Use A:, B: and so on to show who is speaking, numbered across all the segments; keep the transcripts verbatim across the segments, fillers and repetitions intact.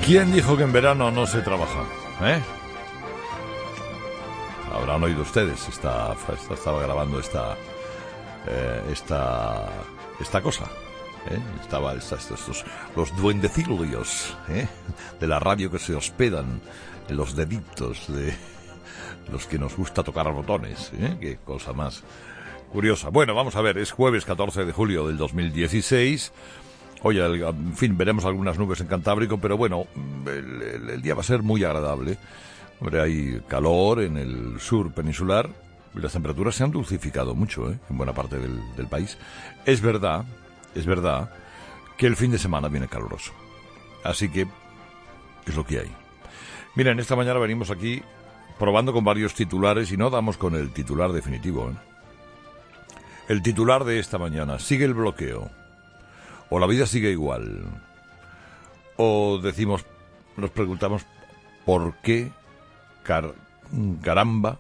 A: ¿Quién dijo que en verano no se trabaja? ¿Eh? Habrán oído ustedes, esta, esta, estaba grabando esta, eh, esta, esta cosa. ¿Eh? Estaba esta, estos, estos, los duendecillos, ¿eh? De la radio que se hospedan en los deditos de los que nos gusta tocar botones, ¿eh? Qué cosa más curiosa. Bueno, vamos a ver, es jueves catorce de julio del dos mil dieciséis. Hoy, en fin, veremos algunas nubes en Cantábrico, pero bueno, el, el, el día va a ser muy agradable. Hombre, hay calor en el sur peninsular y las temperaturas se han dulcificado mucho, ¿eh? En buena parte del, del país. Es verdad, es verdad que el fin de semana viene caluroso. Así que es lo que hay. Miren, esta mañana venimos aquí probando con varios titulares y no damos con el titular definitivo, ¿eh? El titular de esta mañana: sigue el bloqueo. O la vida sigue igual. O decimos, nos preguntamos, ¿por qué, car- caramba,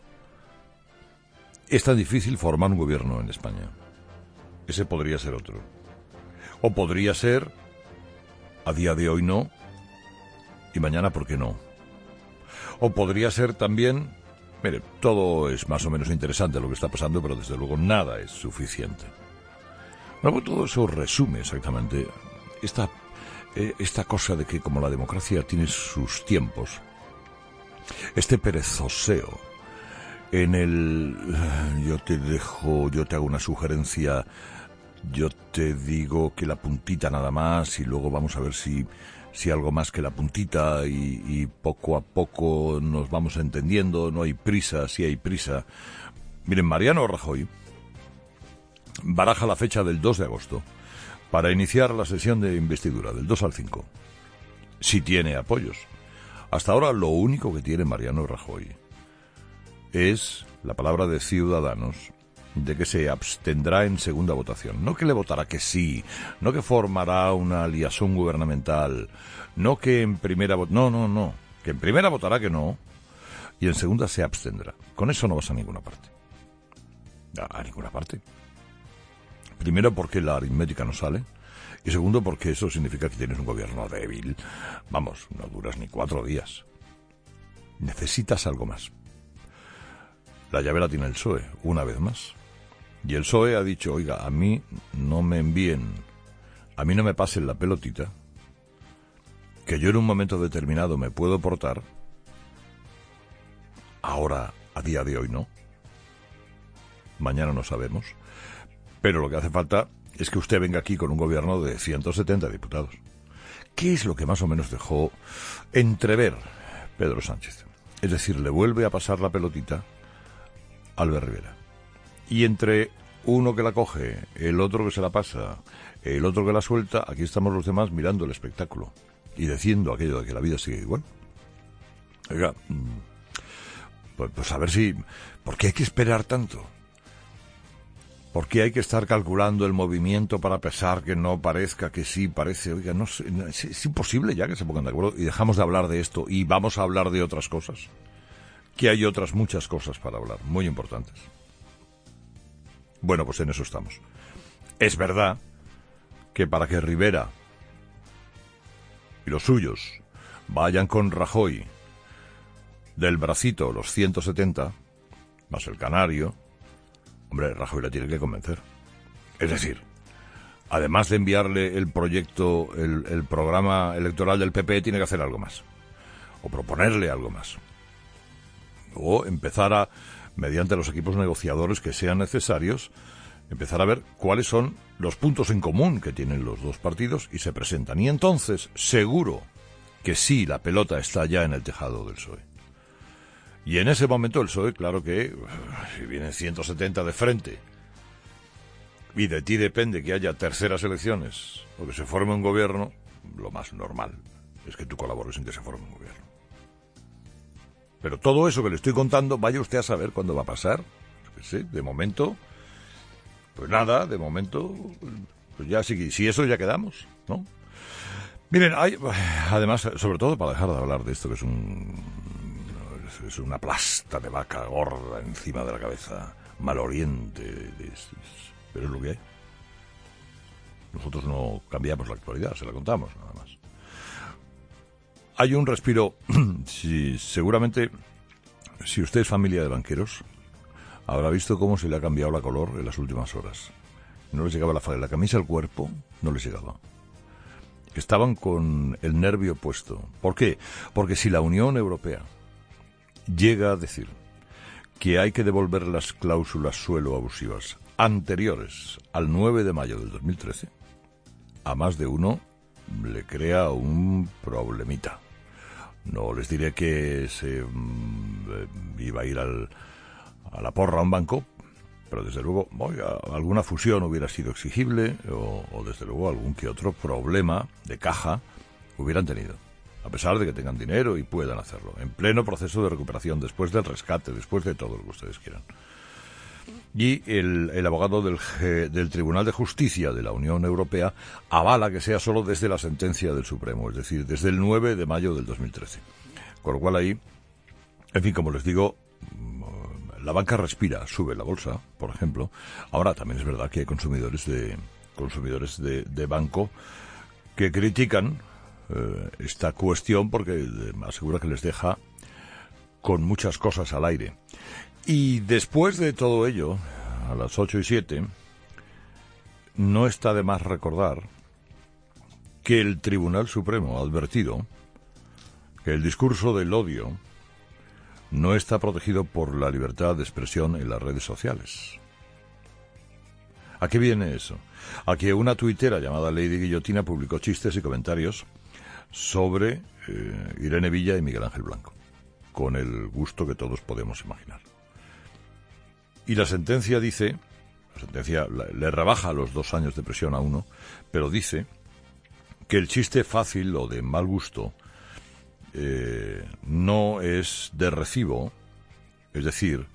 A: es tan difícil formar un gobierno en España? Ese podría ser otro. O podría ser, a día de hoy no, y mañana ¿por qué no? O podría ser también, mire, todo es más o menos interesante lo que está pasando, pero desde luego nada es suficiente. Bueno, todo eso resume exactamente esta, eh, esta cosa de que como la democracia tiene sus tiempos, este perezoseo en el yo te dejo, yo te hago una sugerencia, yo te digo que la puntita nada más y luego vamos a ver si, si algo más que la puntita y, y poco a poco nos vamos entendiendo, no hay prisa, sí hay prisa. Miren, Mariano Rajoy baraja la fecha del dos de agosto para iniciar la sesión de investidura, del dos al cinco. Si tiene apoyos. Hasta ahora lo único que tiene Mariano Rajoy es la palabra de Ciudadanos de que se abstendrá en segunda votación. No que le votará que sí, no que formará una liaison gubernamental, no que en primera... Vo- no, no, no. Que en primera votará que no y en segunda se abstendrá. Con eso no vas a ninguna parte. A, a ninguna parte. Primero porque la aritmética no sale y segundo porque eso significa que tienes un gobierno débil. Vamos, no duras ni cuatro días. Necesitas algo más. La llave la tiene el P S O E, una vez más. Y el P S O E ha dicho, oiga, a mí no me envíen, a mí no me pasen la pelotita, que yo en un momento determinado me puedo portar, ahora, a día de hoy no, mañana no sabemos. Pero lo que hace falta es que usted venga aquí con un gobierno de ciento setenta diputados. ¿Qué es lo que más o menos dejó entrever Pedro Sánchez? Es decir, le vuelve a pasar la pelotita a Albert Rivera. Y entre uno que la coge, el otro que se la pasa, el otro que la suelta, aquí estamos los demás mirando el espectáculo y diciendo aquello de que la vida sigue igual. Oiga, pues, pues a ver si... ¿Por qué hay que esperar tanto? ¿Por qué hay que estar calculando el movimiento para pesar que no parezca que sí parece? Oiga, no sé, es, es imposible ya que se pongan de acuerdo y dejamos de hablar de esto y vamos a hablar de otras cosas. Que hay otras muchas cosas para hablar, muy importantes. Bueno, pues en eso estamos. Es verdad que para que Rivera y los suyos vayan con Rajoy del bracito los ciento setenta, más el canario, hombre, Rajoy la tiene que convencer. Es decir, además de enviarle el proyecto, el, el programa electoral del P P, tiene que hacer algo más. O proponerle algo más. O empezar a, mediante los equipos negociadores que sean necesarios, empezar a ver cuáles son los puntos en común que tienen los dos partidos y se presentan. Y entonces, seguro que sí, la pelota está ya en el tejado del P S O E. Y en ese momento el P S O E, claro que, si vienen ciento setenta de frente, y de ti depende que haya terceras elecciones, o que se forme un gobierno, lo más normal es que tú colabores en que se forme un gobierno. Pero todo eso que le estoy contando, vaya usted a saber cuándo va a pasar. Yo qué sé, de momento, pues nada, de momento, pues ya sí, si eso ya quedamos, ¿no? Miren, hay, además, sobre todo para dejar de hablar de esto que es un... es una plasta de vaca gorda encima de la cabeza, maloriente, de, es, es, pero es lo que hay. Nosotros no cambiamos la actualidad, se la contamos nada más. hay un respiro. Sí, seguramente, si usted es familia de banqueros, habrá visto cómo se le ha cambiado la color en las últimas horas. No les llegaba la, la camisa al cuerpo, no les llegaba. Estaban con el nervio puesto. ¿Por qué? Porque si la Unión Europea llega a decir que hay que devolver las cláusulas suelo abusivas anteriores al nueve de mayo del dos mil trece, a más de uno le crea un problemita. No les diré que se mm, iba a ir al, a la porra a un banco, pero desde luego, oiga, alguna fusión hubiera sido exigible o, o desde luego algún que otro problema de caja hubieran tenido, a pesar de que tengan dinero y puedan hacerlo, en pleno proceso de recuperación, después del rescate, después de todo lo que ustedes quieran. Y el, el abogado del, del Tribunal de Justicia de la Unión Europea avala que sea solo desde la sentencia del Supremo, es decir, desde el nueve de mayo del dos mil trece. Con lo cual ahí, en fin, como les digo, la banca respira, sube la bolsa, por ejemplo. Ahora también es verdad que hay consumidores de consumidores de, de banco que critican eh, esta cuestión porque asegura que les deja con muchas cosas al aire. Y después de todo ello, a las ocho y siete, no está de más recordar que el Tribunal Supremo ha advertido que el discurso del odio no está protegido por la libertad de expresión en las redes sociales. ¿A qué viene eso? A que una tuitera llamada Lady Guillotina publicó chistes y comentarios sobre eh, Irene Villa y Miguel Ángel Blanco, con el gusto que todos podemos imaginar. Y la sentencia dice, la sentencia le rebaja los dos años de prisión a uno, pero dice que el chiste fácil o de mal gusto eh, no es de recibo, es decir,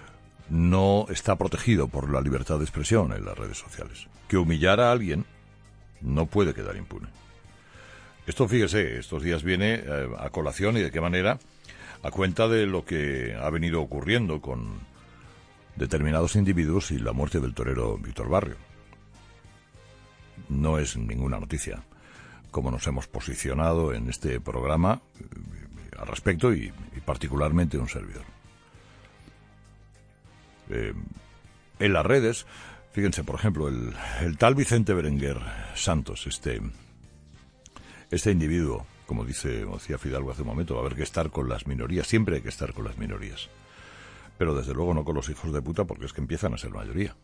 A: no está protegido por la libertad de expresión en las redes sociales. Que humillar a alguien no puede quedar impune. Esto, fíjese, estos días viene eh, a colación y de qué manera, a cuenta de lo que ha venido ocurriendo con determinados individuos y la muerte del torero Víctor Barrio. No es ninguna noticia cómo nos hemos posicionado en este programa eh, al respecto y, y particularmente un servidor. Eh, en las redes, fíjense, por ejemplo, el, el tal Vicente Berenguer Santos, este, este individuo, como dice, como decía Fidalgo hace un momento, va a haber que estar con las minorías, siempre hay que estar con las minorías. Pero desde luego no con los hijos de puta, porque es que empiezan a ser mayoría.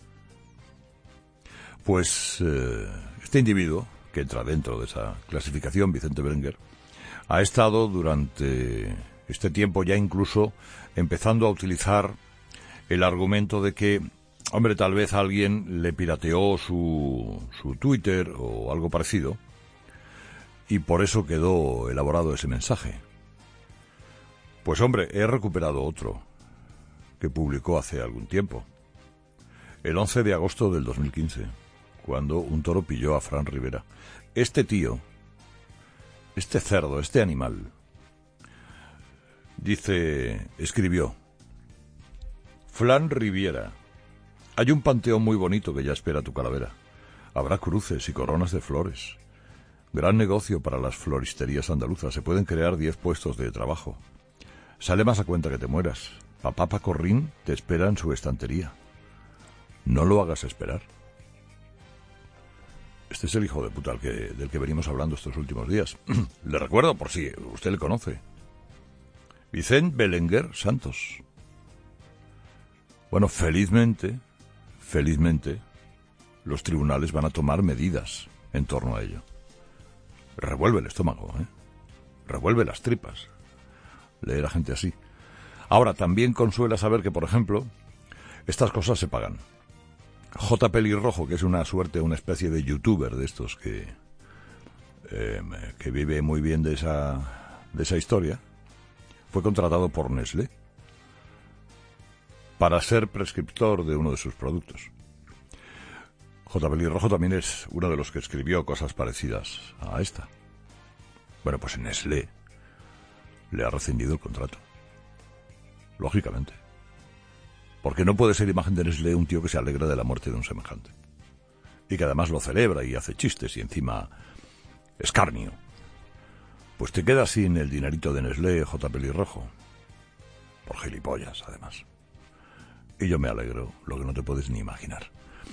A: Pues eh, este individuo, que entra dentro de esa clasificación, Vicente Berenguer, ha estado durante este tiempo ya incluso empezando a utilizar el argumento de que, hombre, tal vez alguien le pirateó su, su Twitter o algo parecido, y por eso quedó elaborado ese mensaje. Pues hombre, he recuperado otro que publicó hace algún tiempo, el once de agosto del dos mil quince, cuando un toro pilló a Fran Rivera. Este tío, este cerdo, este animal, dice, escribió: Fran Riviera, hay un panteón muy bonito que ya espera tu calavera. Habrá cruces y coronas de flores. Gran negocio para las floristerías andaluzas. Se pueden crear diez puestos de trabajo. Sale más a cuenta que te mueras. Papá Pacorrín te espera en su estantería. No lo hagas esperar. Este es el hijo de puta del que, del que venimos hablando estos últimos días. Le recuerdo, por si usted le conoce. Vicente Berenguer Santos. Bueno, felizmente, felizmente, los tribunales van a tomar medidas en torno a ello. Revuelve el estómago, ¿eh? Revuelve las tripas leer a gente así. Ahora, también consuela saber que, por ejemplo, estas cosas se pagan. J. Pelirrojo, que es una suerte, una especie de youtuber de estos que, eh, que vive muy bien de esa, de esa historia, fue contratado por Nestlé para ser prescriptor de uno de sus productos. J. Pelirrojo también es uno de los que escribió cosas parecidas a esta. Bueno, pues Nestlé le ha rescindido el contrato. Lógicamente. Porque no puede ser imagen de Nestlé un tío que se alegra de la muerte de un semejante. Y que además lo celebra y hace chistes y encima escarnio. pues te quedas sin el dinerito de Nestlé, J. Pelirrojo. Por gilipollas, además. Y yo me alegro, lo que no te puedes ni imaginar.